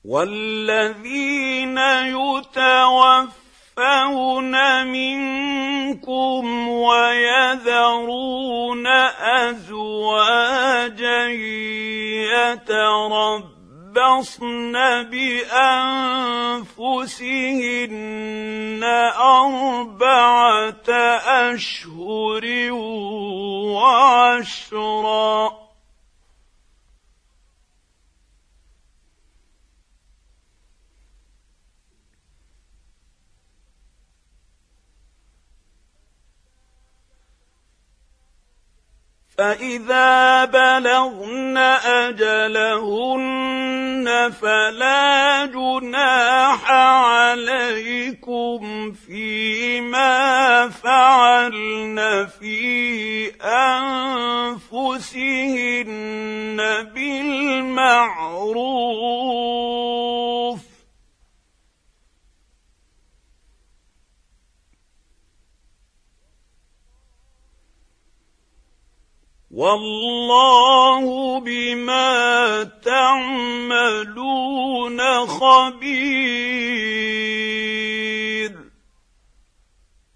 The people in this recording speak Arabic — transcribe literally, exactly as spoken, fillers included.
والذين يتوفون منكم ويذرون أزواجا يتربصن بأنفسهن أربعة أشهر وعشرا فإذا بلغن أجلهن فلا جناح عليكم فيما فعلن في أنفسهن بالمعروف والله بما تعملون خبير.